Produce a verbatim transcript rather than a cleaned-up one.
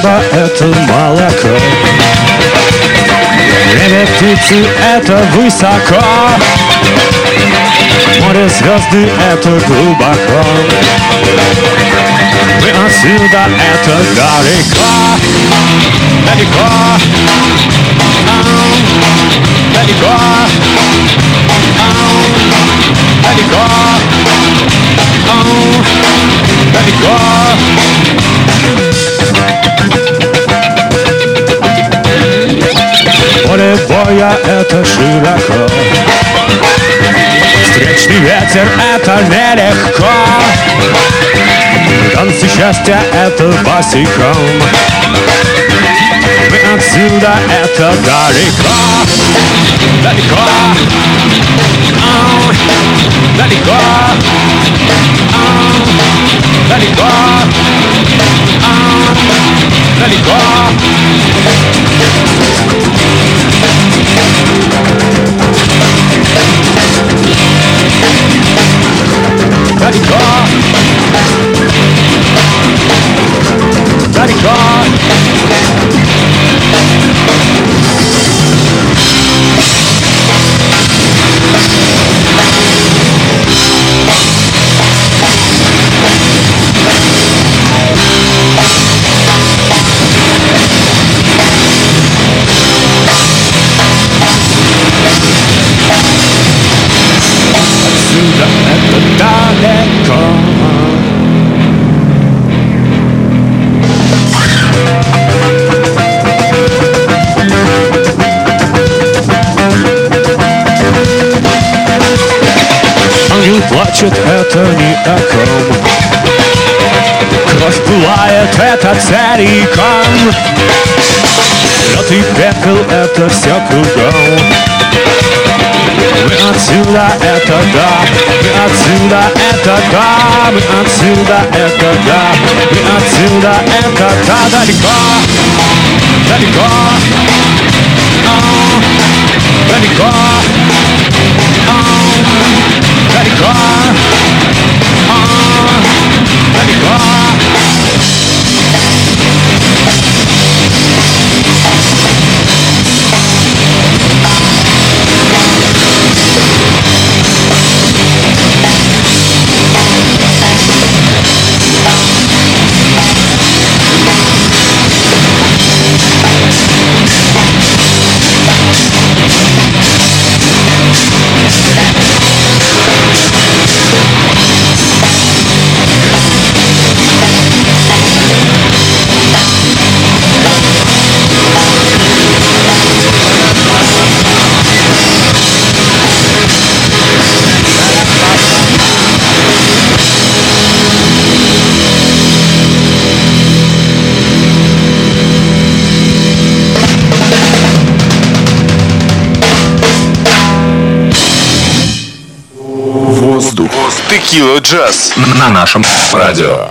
Небо — это молоко, время птицы — это высоко, море звезды — это глубоко. Мы отсюда — это далеко, далеко, далеко, далеко, далеко. Поле боя — это широко, встречный ветер — это нелегко, танцы счастья — это босиком. Мы отсюда — это далеко, далеко, далеко, далеко, далеко. Далеко, далеко. Отсюда это далеко. Ангел плачет, это ни о ком. Кровь пылает, это целиком. Лед и пепел, это все кругом. Мы отсюда — это да, мы отсюда — это да, мы отсюда — это да, мы отсюда — это да, далеко, далеко, далеко, далеко, далеко. Текила Джаз на нашем радио.